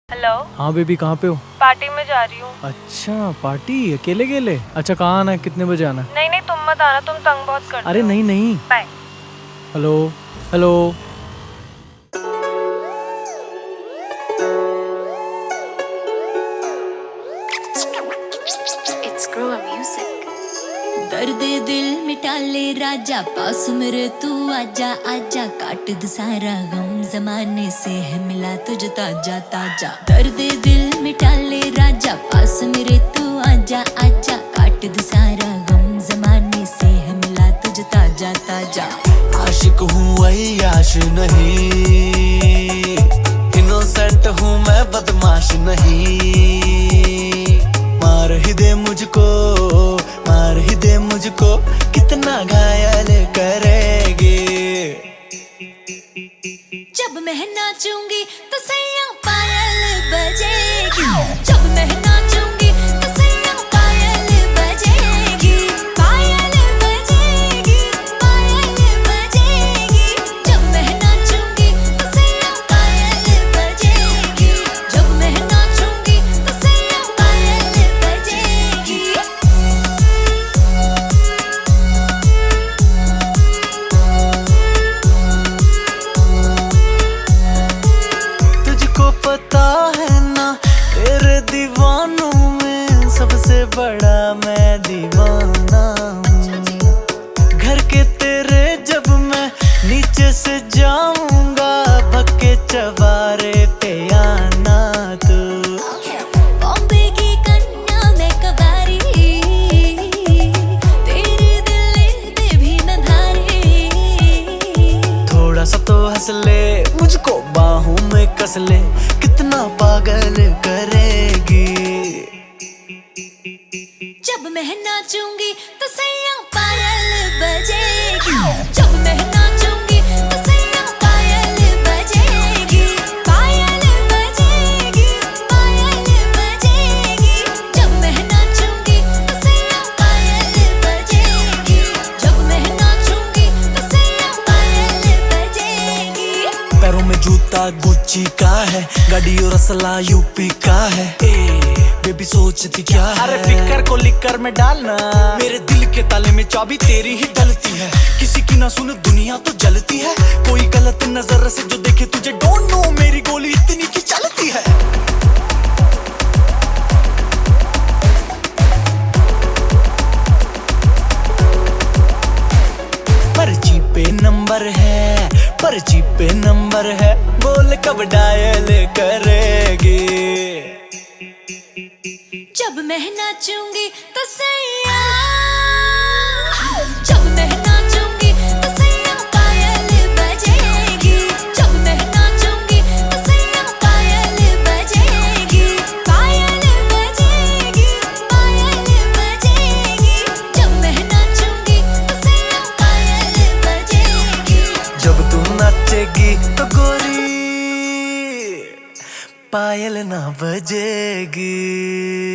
Hello. हाँ baby, कहाँ पे हो? पार्टी में जा रही हूँ। अच्छा, पार्टी अकेले अकेले? अच्छा, कहाँ आना है, कितने बजे आना है? नहीं तुम मत आना, तुम तंग बहुत करते अरे हो। नहीं नहीं। Bye. Hello hello. It's Grower Music. दर्द दिल मिटा ले राजा, पास मेरे तू आजा आजा, काट दे सारा गम, जमाने से है मिला तुझे ताजा ताजा। दर्द दिल मिटा ले राजा, पास मेरे तू आजा आजा, काट दे सारा गम, जमाने से है मिला तुझे ताजा ताजा। आशिक हूँ अय्याश नहीं, इनोसेंट हूँ मैं बदमाश नहीं। मार ही दे मुझको, मार ही दे मुझको, कितना घायल करेगी। जब मैं नाचूंगी तो सैया पायल बजेगी, जब मैं नाचूंगी तो सैया पायल बजेगी, पायल बजेगी, पायल बजेगी। जब मैं नाचूंगी तो सैया पायल बजेगी, जब मैं नाचूंगी तो सैया पायल बजेगी। तुझको पता है ना, तेरे दीवानों में सबसे बड़ा मैं दीवाना हूँ। घर के तेरे जब मैं नीचे से जाऊंगा, भक्के चवारे पे आना तू। बॉम्बे की कन्या मैं कबारी, तेरे दिल पे भी न धारी। थोड़ा सा तो हंस ले, मुझको बाहों में कस ले, कितना पागल करेगी। जब मैं नाचूंगी तो सैया पायल बजेगी, जब मैं नाचूंगी तो सैया पायल बजेगी, पायल बजेगी, पायल बजेगी। जब मैं नाचूंगी तो सैया पायल बजेगी, जब मैं नाचूंगी तो सैया पायल बजेगी। पैरों में जूता गुच्ची का है, गाड़ी और असला यूपी का है। बेबी सोचती क्या है? अरे फिकर को लिकर में डालना, मेरे दिल के ताले में चाबी तेरी ही डलती है। किसी की ना सुन दुनिया तो जलती है, कोई गलत नजर से जो देखे तुझे, डोंट नो मेरी गोली इतनी की चलती है। पर्ची पे नंबर है, पर्ची पे नंबर है, बोल कब डायल करेगी। जब मैं नाचूंगी तो सैया, जब मैं नाचूंगी तो सैया पायल बजेगी, जब मैं नाचूंगी तो सैया पायल बजेगी, पायल बजेगी, पायल बजेगी। जब मैं नाचूंगी तो सैया पायल बजेगी। जब तू नाचेगी तो गोरी पायल ना बजेगी।